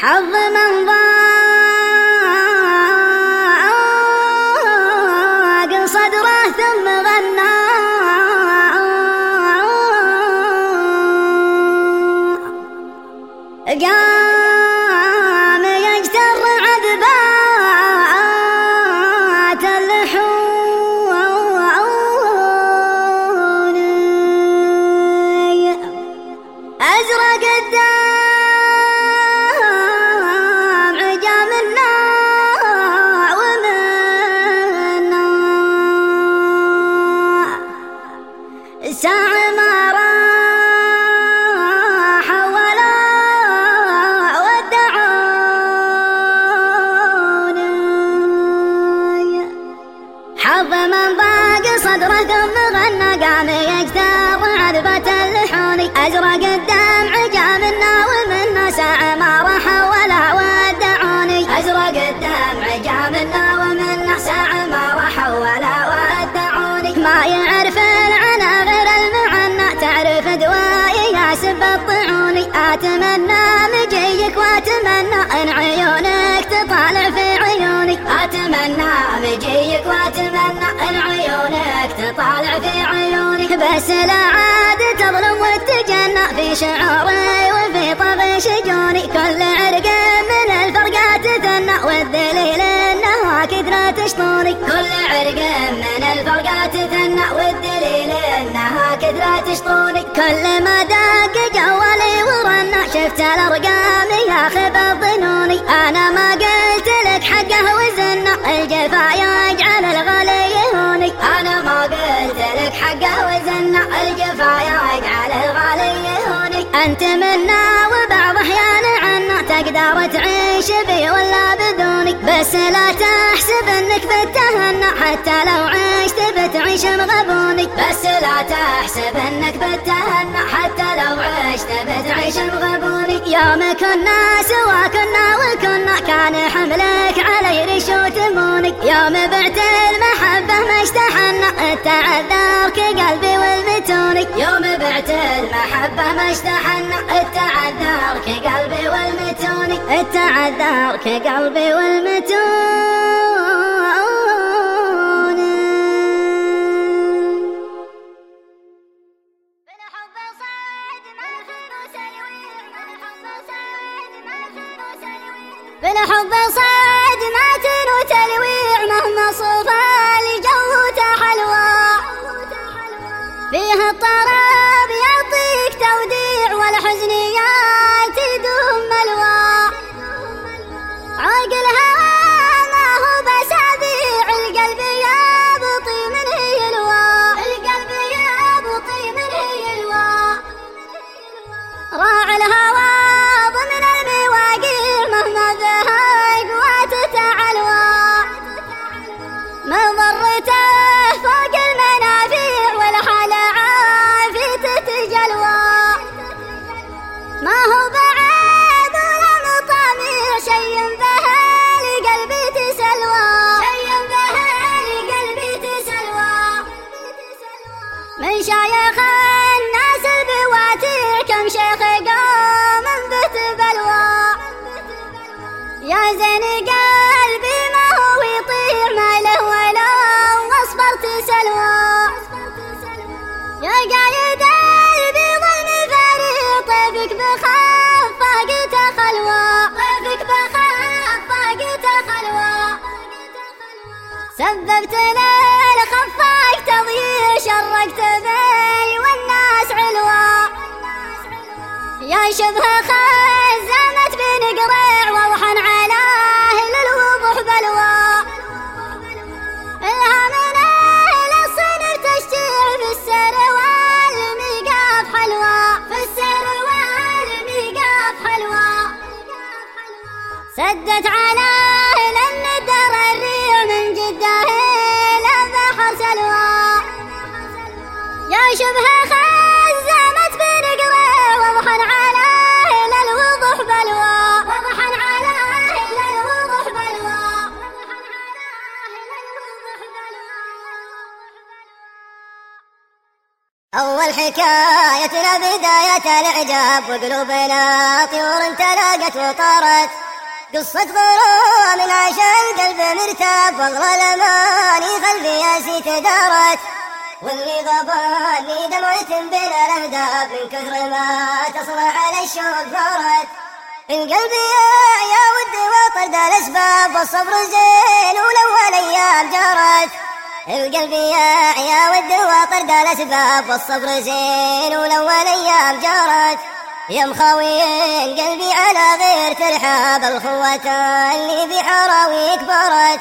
حظ من ضاق صدره ثم غنى قام يجتر عذبات اللحون أزرق الدمع جاء منا ومنا ساعة ما راح ولا ودعوني حظ من ضاق صدره ثم غنى قام يجتر عذبة اللحون أزرق الدمع جاء منا ومنا ساعة ما راح ولا ودعوني أزرق الدمع جاء منا ومنا ساعة ما راح ولا ودعوني ما يعرف العنا غير المعنى تعرف دوائي يا سب الطعوني أتمنى مجيك وأتمنى أن عيونك تطالع في عيوني أتمنى مجيك وأتمنى أن عيونك تطالع في عيوني بس لا عاد تظلم وتجنى في شعوري وفي طغي شجوني كل عرق من الفرقات ثنى والدليل انها كثرة تشطوني كل عرق من الفرقات ثنى والدليل انها كثرة تشطوني كل ما دق جوالي ورنا شفت الارقام ياخذ الظنوني انا ما قلت لك حقه وزنا الجفا يجعل الغالي يهوني انا ما قلت لك حقه وزنا الجفا يجعل الغالي يهوني انت منا وبعض احيان عنا تقدر تعيش بي ولا بدوني بس لا تحسب انك بتهنى حتى لو عشت بتعيش مغبوني بس لا تحسب انك بتهنى حتى لو عشت بتعيش مغبوني يوم كنا سوا كنا وكنا كان حملك علي ريش وتموني يوم بعت المحبة ما اشتحنا اتعذرك قلبي والمتوني يوم بعت المحبة ما اشتحنا اتعذرك قلبي والمتوني اتعذرك قلبي والمتوني بالحب صاد ماتن وتلويع مهما صفى لجوته حلوى فيه الطرب يعطيك توديع والحزن يدوم ملوى عاق الهوى ما هو بسابيع القلب يبطي منه يلوى القلب يبطي منه يلوى راع الهوى ضمن المواقير مهما ذهق وتتعلوى ما ضرته فوق المنافيع والحال عافية تجلوى ما هو بعد ولا مطاميع شي به لقلبي تسلوى شي به لقلبي تسلوى من شايخ الناس البواتيع كم شيخ قام بت بلوى يا زين قلبي ما هو يطير ما له ولا واصبرت سلوى يا قايد قلبي ظلم فريق طيفك بخاف طاقته خلوى طيفك بخاف طاقته خلوى سببت للخفاق تضييع شرقت بي والناس علوى يا شبه خزمت بن قريع ووحن على اهل الوضوح بلوى الها من اهل الصنر تشتيع في السر والميقاف حلوى في السر والميقاف حلوى سدت على اهل الندر الريع من جده الى البحر سلوى يا شبه خزمت بن قريع ووحن على اهل الوضوح بلوى وضحن على اهل الوضوح بلوى أول حكايتنا بداية الإعجاب، وقلوبنا طيور تلاقت وطارت، قصة غرام عاش القلب مرتاب، واغلى الأماني خلفي ياسي تدارت، واللي غباني دمعة بلا الأهداب، من كثر ما تصنع على الشوق ثارت. القلب يا ود وطرد الأسباب، والصبر زين والأول أيام جارت. القلب يا ود وطرد الأسباب، والصبر زين والأول أيام جارت. يا مخاوين قلبي على غير ترحاب، الخوة اللي في حراوي كبرت.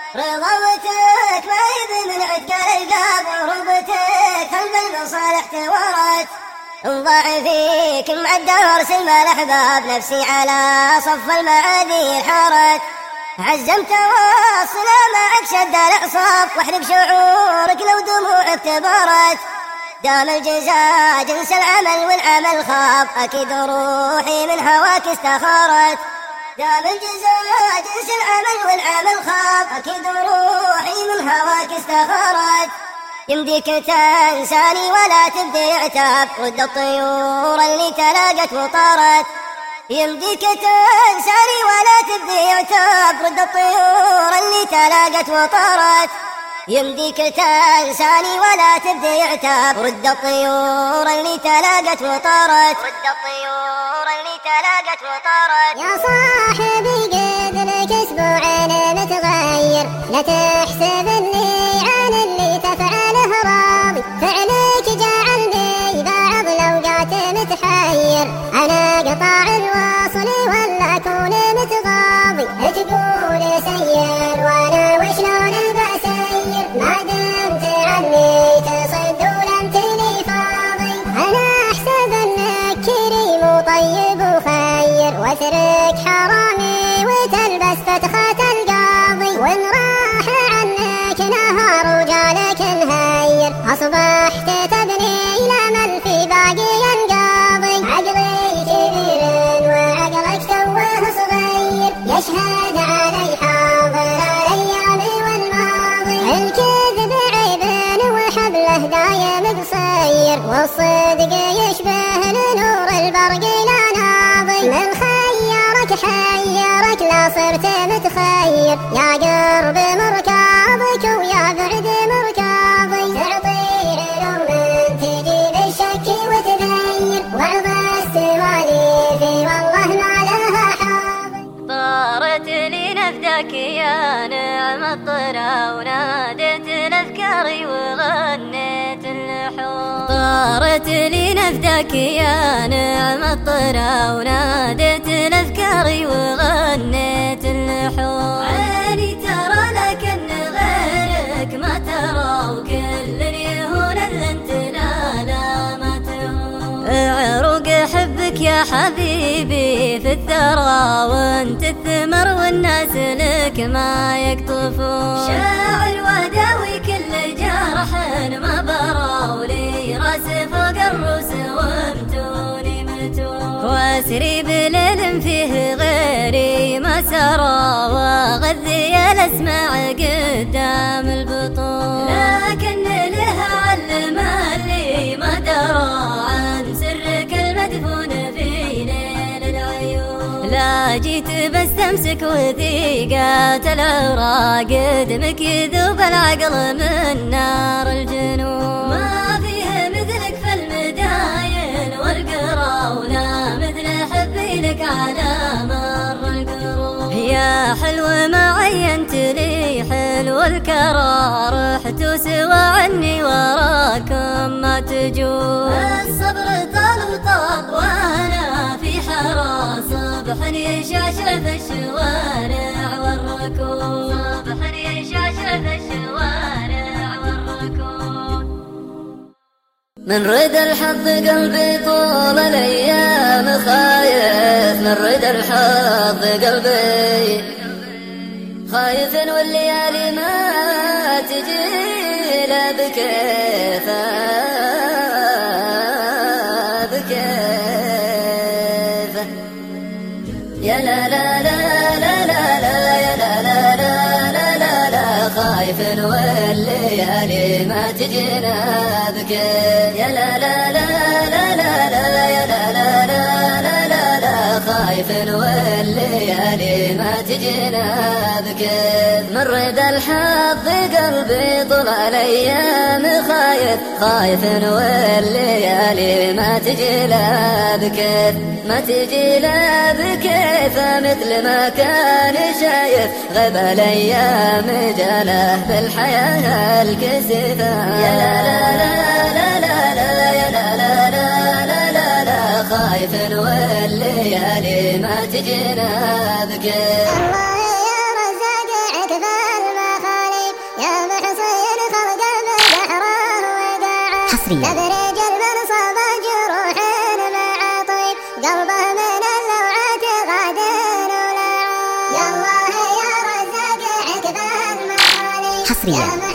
رضاوتك ما يبي من عدك الألقاب، عروبتك قلب المصالح تورت. انضاع فيك مع الدهر سلم الأحباب، نفسي على صف المعادي حارت. عزمت واصلا معك شد الأعصاب، واحرق شعورك لو دموعك تبارت. دام الجزاء جنس العمل والعمل خاب، أكيد روحي من هواك استخارت. دام الجزاء جنس العمل والعمل خاب، أكيد روحي من هواك استخارت. يمديك تنساني ولا تبدي عتاب، رد الطيور اللي تلاقت وطارت. يمديك تنساني ولا تبدي عتاب، رد الطيور اللي تلاقت وطارت. يمديك تنساني ولا تبدي عتاب، رد الطيور اللي تلاقت وطارت. رد الطيور اللي تلاقت وطارت. يا صاحبي قد لك اسبوعين متغير، لا تحسب اني عن اللي تفعله راضي، فعلك جعلني بعض الاوقات متحير. انا قطع الواصل ولا اكون متغاضي، تقول سير وانا وشلون بسير، ما دمت عني تصد ولم تلي فاضي. انا احسب انك كريم وطيب وخير، واترك حرامي وتلبس فتخة القاضي، وان راح عنك نهار وجالك نهير، اصبحت تبني الامل في باقي القاضي. عقلي كبير وعقلك توه صغير، يشهد علي حاضر الايام والماضي. الكذب عيب وحبله دايم قصير، والصدق يشبه لنور البرق لا ناضي. من خيرك حيرك لا صرت متخير، يا قرب مركاضك ويا بعد مركاضي. تعطي علوم تجيب الشك وتغير، وعظ السواليف والله ما لها حاضي. طارت لي نفدك يا نعم الطرى، وناديت الأفكار وغنيت اللحون. طارت لي نفدك يا نعم الطرى، وناديت الأفكار وغنيت اللحون. عيني ترى لكن غيرك ما ترى، وكل اليهون اللي انت لا ما تهون. عروق حبك يا حبيبي في الثرى، وانت الثمر والناس لك ما يقطفون. شاعر وداوي كل جرح ما برا، ولي راس فوق الروس وامتوني متون. واسري بليل فيه غيري ما سرى، واغذي الاسماع قدام البطون. لكن لها علم اللي ما درى، عن سرك المدفون في ليل العيون. لا جيت بستمسك وثيقات العراق، دمك يذوب العقل من نار الجنون. ما فيه مثلك في المداين والقرى، ولا مثل حبي لك على مر القرون. يا حلو ما عينت لي حلو الكرى، رحت وسوى عني وراكم ما تجون. الصبر طال وطال وانا في حرا، صبح يشاشر في الشوارع والركون. صبح يشاشر في الشوارع والركون. من رد الحظ قلبي طول الايام خايف، من رد الحظ قلبي خايف، والليالي ما تجي لا بكيفه بكيفه. يا لا لا لا لا لا لا، يا لا لا لا لا لا لا، خايف والليالي ما تجينا بكيف يا لا لا لا لا لا لا يا لا لا لا لا لا خايف والليالي ما تجينا بكيف من رد الحظ قلبي طول الايام خايف والليالي ما تجي لا بكيف ما تجي لا بكيف مثل ما كان شايف غيب الايام جاله بالحياه الكسيفه يا لا لا لا لا لا يا لا لا لا لا لا خايف والليالي ما تجينا بكيف الله يا رزاق عتب المخاليق يا محصين خلق بحره وداعه تدرج المنصب جروح مع طيب قلبه من اللوعات غادر ولعه يا الله يا رزاق عتب المخاليق